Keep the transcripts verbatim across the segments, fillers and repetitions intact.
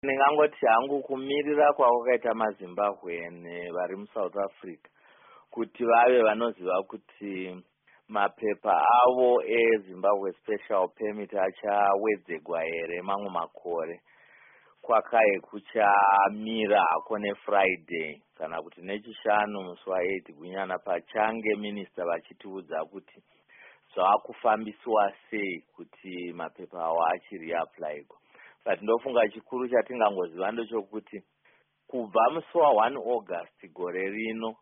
Ndingangoti hangu kumirira kwakaita maZimbabwe vari muSouth Africa kuti vave vanoziva kuti mapepa avo eZimbabwe Special Permit achawedzegwa here mamwe makore, kwakaye kuchamira hako neFriday kana kuti nechishanu musi wa8 gunyana pachange minista vachitiudza kuti zvakufambisiwa sei kuti mapepa awo achireapplywa. But ndofunga chikuru chatingangoziva ndechokuti kubva musi wa1 August gore rino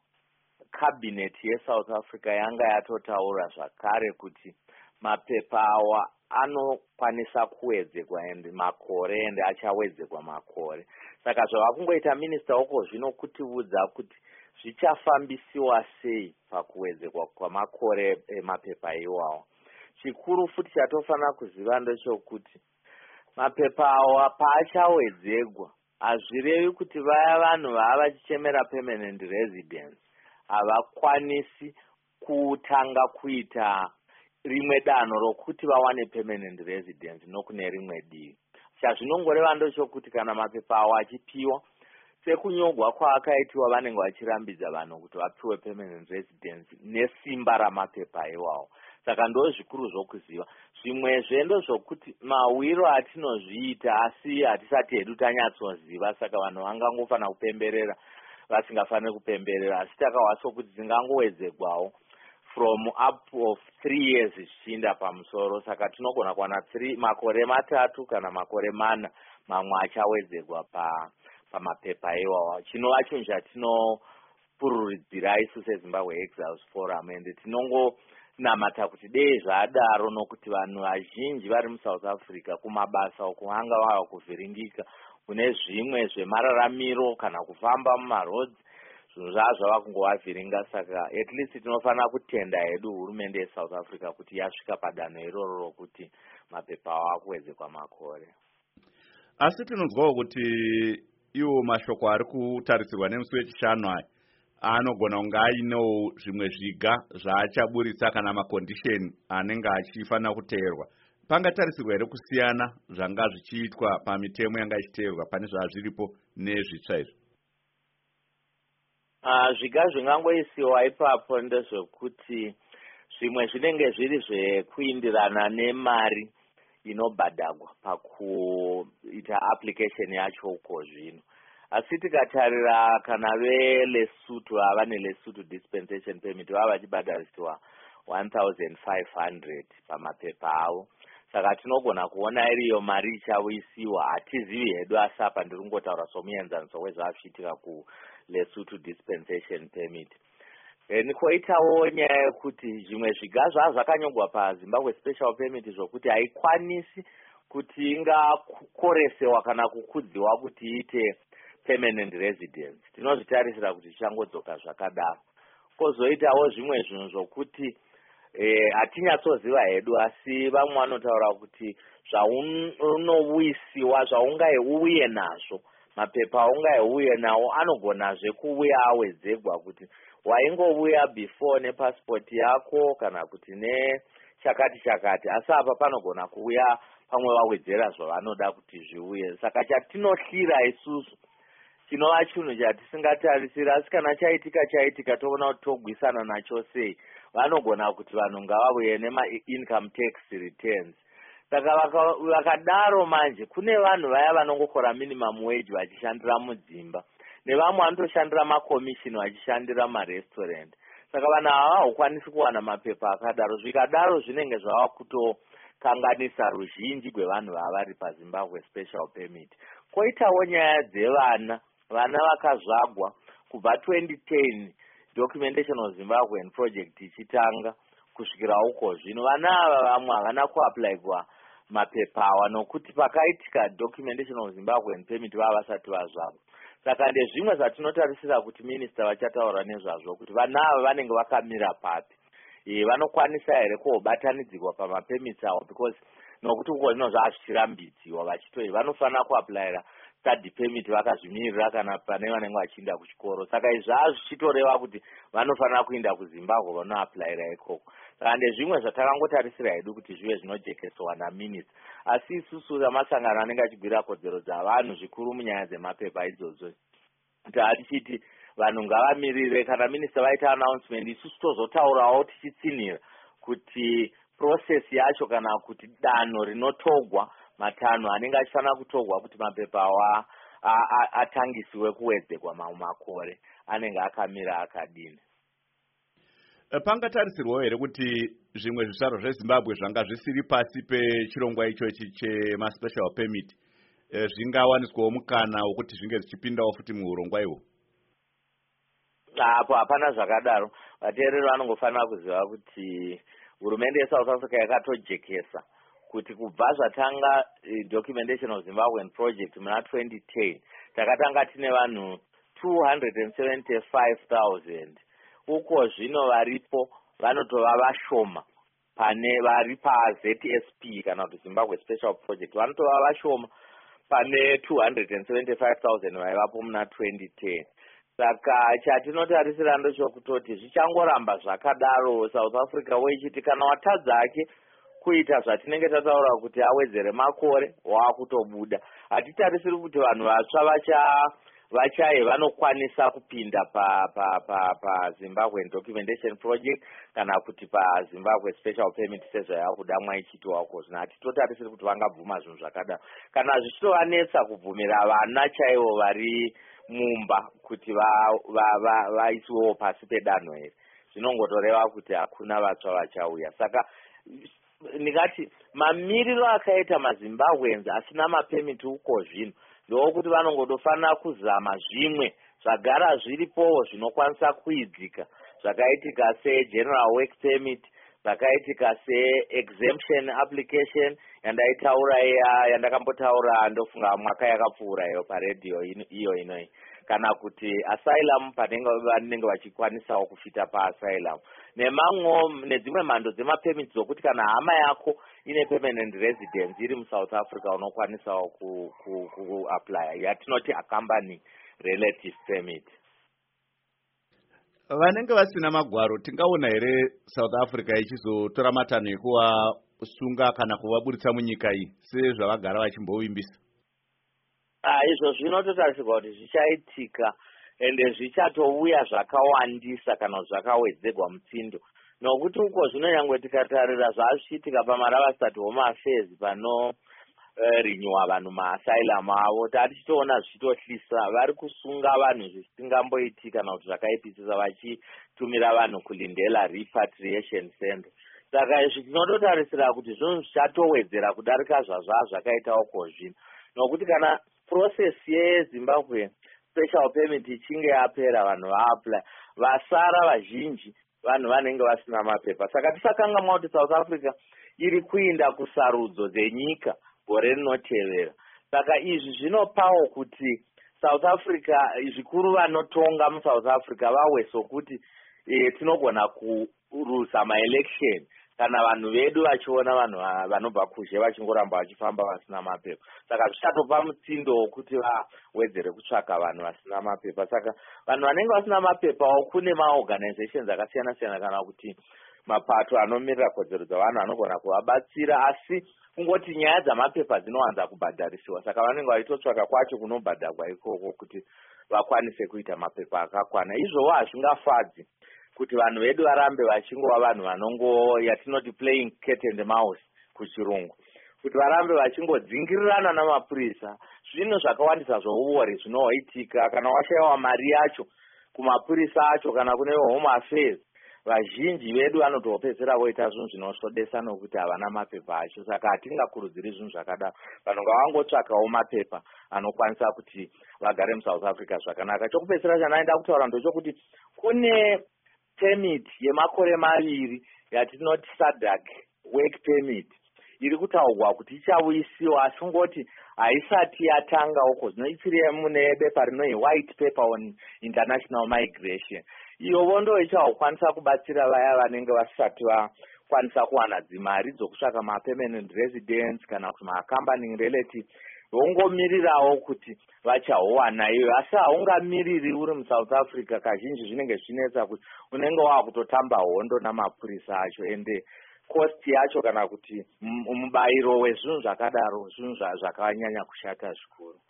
cabinet yeSouth Africa yanga yatotaura zvakare kuti mapepa awa anokwanisa kuwedzekwa ende makore ende achawedzekwa makore. Saka zvava kungoita minista woko zvino kutiudza kuti zvichafambisiwa sei pakuwedzekwa kwamakore emapepa iwawa. Chikuru futi chatofana kuziva ndechokuti mapepa awa paachawedzegwa hazvirevi kuti vaya vanhu vava vachichemera permanent residence havakwanisi kutanga kuita rimwe danho rokuti vawane permanent residence nokune rimwe divi. Chazvinongoreva ndechokuti kana mapepa awa achipiwa sekunyogwa kwaakaitiwa vanenge vachirambidza vanhu kuti vapiwe permanent residence nesimba ramapepa iwawo. Saka ndo zvikuru zvokuziva. Zvimwezve ndozvokuti mawiro atinozviita asi hatisati hedu tanyatsoziva, saka vanhu vangangofana kupemberera vasingafaniri kupemberera, asi takawatso kuti dzingangowedzegwawo from up of three years zvichiinda pamusoro. Saka tinogona kuwana makore matatu kana makore mana mamwe achawedzegwa pa pamapepa iwawa. Chinova chinhu chatinopururudzira isu seZimbabwe Exiles Forum, ende tinongo namata kuti dei zvadaro nokuti vanhu vazhinji vari muSouth Africa kumabasa uko vanga vava kuvhiringika kune zvimwe zvemararamiro kana kufamba mumarodzi, zvinhu zvava zvava kungovavhiringa. Saka at least tinofanira kutenda hedu hurumende yeSouth Africa kuti yasvika padanho iroro rokuti mapepa awo akuwedzekwa makore. Asi tinonzwawo kuti iwo mashoko ari kutarisirwa nemusi wechishanu aya anogona kunge ainewo zvimwe zviga zvaachaburitsa kana makondisheni anenge achifanira kuteerwa. Pangatarisirwa here kusiyana zvanga zvichiitwa pamitemo yanga ichiteerwa pane zvazviripo nezvitsva izvi? Uh, zviga zvingangoisiwa ipapo ndezvekuti zvimwe zvinenge zviri zvekuindirana nemari inobhadhagwa pakuita application yacho uko zvino. Asi tikatarira kana veLesotho vava neLesotho dispensation permit vava vachibhadharisiwa one thousand five hundred pamapepa avo. Saka tinogona kuona iriyo mari ichauyisiwa. Hatizivi hedu, asi apa ndiri kungotaura somuenzaniso wezvazvichiitika kuLesotho dispensation permit. Nikoitawo nyaya yekuti zvimwe zviga zvava zvakanyogwa paZimbabwe Special Permit zvokuti haikwanisi kuti ingakoresewa kana kukudziwa kuti iite permanent residence. Tinozvitarisira kuti zvichangodzoka zvakadaro. Kozoitawo zvimwe zvinhu zvokuti eh hatinyatsoziva hedu, asi vamwe vanotaura kuti zvaunouisiwa zvaungauye nazvo mapepa aungauye nawo anogonazve kuuya awedzegwa kuti waingouya before nepassport yako kana kuti nechakati chakati, asi apa panogona kuuya pamwe vawedzera zvavanoda kuti zviuye. Saka chatinohlira isusu chinova chinhu chatisingatarisira, asi kana chaitika chaitika toona kuti togwisana nacho sei. Vanogona kuti vanhu ngavauye nema-income tax returns. Saka vakadaro manje kune vanhu vaya vanongokora minimum wage vachishandira mudzimba, nevamwe vanotoshandira makomishini vachishandira marestaurant. Saka vanhu ava havakwanisi kuwana mapepa akadaro. Zvikadaro zvinenge zvava kutokanganisa ruzhinji rwevanhu vava vari paZimbabwe Special Permit. Koitawo nyaya dzevana, vana vakazvagwa kubva twenty ten documentation of Zimbabwean project ichitanga kusvikira uko zvino. Vana ava vamwe havana kuapplywa mapepa awa nokuti pakaitika documentation of Zimbabwean permit vava vasati vazvagwa. Saka ndezvimwe zvatinotarisira kuti minista vachataura nezvazvo kuti vana ava vanenge vakamira papi. E, vanokwanisa here kubatanidzirwa pamapermits awo, because nokuti uko zvino zvava zvichirambidziwa vachitoi vanofanira kuapplyira study permit vakazvimirira kana pane vanenge vachiinda kuchikoro. Saka izvi zvava zvichitoreva kuti vanofanira kuinda kuZimbabwe vanoapplyira ikoko. saka ndezvimwe zvatakangotarisira hedu kuti zvive zvinojekeswa naminista. Asi isusu samasangano anenge achigwira kodzero dzavanhu zvikuru munyaya dzemapepa idzodzo taatichiti vanhu ngavamirire kana minista vaita announcement isusu tozotaurawo tichitsinhira kuti process yacho kana kuti danho rinotogwa matanho anenge achifanira kutogwa kuti mapepa awa atangisiwe kuwedzekwa mamwe makore anenge akamira akadini. Pangatarisirwawo here kuti zvimwe zvisharo zveZimbabwe zvanga zvisiri pasi pechirongwa ichochi chemaspecial permit zvingawaniswawo mukana wokuti zvinge zvichipindawo futi muurongwa ihwo? Apo hapana zvakadaro. Vateereri vanongofanira kuziva kuti hurumende yeSouth Africa yakatojekesa kuti kubva zvatanga documentation of Zimbabwean project muna twenty ten takatanga tine vanhu two hundred seventy-five thousand. Uko zvino varipo vanotova vashoma pane vari paZ S P kana kuti Zimbabwe Special Project vanotova vashoma pane two hundred seventy-five thousand vaivapo muna twenty ten. Saka chatinotarisira ndechokutoti zvichangoramba zvakadaro South Africa weichiti kana watadza hake kuita zvatinenge tataura kuti awedzere makore waakutobuda. Hatitarisiri kuti vanhu vatsva vacha vachaye vanokwanisa kupinda pa pa pa pa Zimbabwean Documentation Project kana kuti pa Zimbabwe Special Permit sezvayakuda mwaichitwa uko zvino. Hatitotarisiri kuti vangabvuma zvinhu zvakadaro kana zvichitovanetsa kubvumira vana chaivo vari mumba kuti vaisiwewo pasi pedanho here. Zvinongotoreva kuti hakuna vatsva vachauya. Saka ndingati mamiriro akaita maZimbabweans asina mapemiti uko zvino ndokuti vanongodofanira kuzama zvimwe zvagara zviripowo zvinokwanisa kuidzika zvakaitika segeneral work permit, zvakaitika seexemption application yandaitaura iya yandakambotaura ndofunga mwaka yakapfuura iyo paredhiyo iyo inoi, kana kuti asylum panenge vanenge vachikwanisawo kufita paasylum nemamwe nedzimwe mhando dzemapemiti dzokuti kana hama yako ine permanent residence iri muSouth Africa unokwanisawo ku, ku, ku apply yatinoti accompany relative permit. Vanenge vasina magwaro tingaona here South Africa ichizotora matanho ekuvasunga kana kuvaburitsa munyika iyi sezvavagara vachimbovimbisa? Ah, izvo zvinototarisirwa kuti zvichaitika ende zvichatouya zvakawandisa kana zvakawedzegwa mutsindo nokuti uko zvino nyangwe tikatarira zvazvichiitika pamarava state home affairs pano Uh, rinyuwa vanhu maasylum avo tatichitoona zvichitohlisa vari kusunga vanhu zvisingamboiti kana kuti zvakaipisisa vachitumira vanhu kulindela repatriation center. Saka izvi tinototarisira kuti zvinhu zvichatowedzera kudarika zvazva zvakaita uko zvino nokuti kana process yeZimbabwe special permit ichinge yapera vanhu vaapply vasara vazhinji vanhu vanenge vasina mapepa. Saka tisakangamwa kuti South Africa iri kuinda kusarudzo dzenyika gore rinotevera. Saka izvi zvinopawo kuti South Africa zvikuru vanotonga muSouth Africa vawe sokuti e, tinogona kurusa maelection kana vanhu vedu vachiona vanhu vanobva kuzhe vachingoramba vachifamba vasina mapepa. Saka zvichatopa mutsindo wokuti vawedzere kutsvaka vanhu vasina mapepa. Saka vanhu vanenge vasina mapepa kune maorganizations akasiyana siyana kana kuti mapato anomirira kodzero dzavanhu anogona kuvabatsira, asi kungoti nyaya dzamapepa dzinowanza kubhadharisiwa. Saka vanenge vachitotsvaka kwacho kunobhadharwa ikoko kuti vakwanise kuita mapepa akakwana. Izvowo hazvingafadzi kuti vanhu vedu varambe vachingova vanhu vanongo yatinoti playing cat and mouse kuchirungu, kuti varambe vachingodzingirirana namapurisa. Zvino zvakawandisa zvouori zvinoitika kana washayiwa mari yacho kumapurisa acho kana kune home affairs, vazhinji vedu vanotopedzera voita zvinhu zvinoshodesa nokuti havana mapepa acho. Saka hatingakurudziri zvinhu zvakadaro. Vanhu ngavangotsvakawo mapepa anokwanisa kuti vagare muSouth Africa zvakanaka. Chokupedzisira chandaenda kutaura ndochokuti kune permit yemakore maviri yatinoti SADC work permit iri kutaurwa kuti ichauyisiwa, asi ngoti haisati yatanga uko zvino ichiri mune bepa rinonzi white paper on international migration. Iyo vondo ichakwanisa kubatsira vaya vanenge vasati vakwanisa kuwana dzimari dzokutsvaka ma permanent residence kana kuti ma accompanying relative wongomirirawo kuti vachahuwana iwe, asi haungamiriri uri muSouth Africa. Kazhinji zvinenge zvinetsa kuti unenge wakutotamba hondo namapurisa acho, ende cost yacho kana kuti mubayiro wezvinhu zvakadaro zvinhu zvakanyanya kushata zvikuru.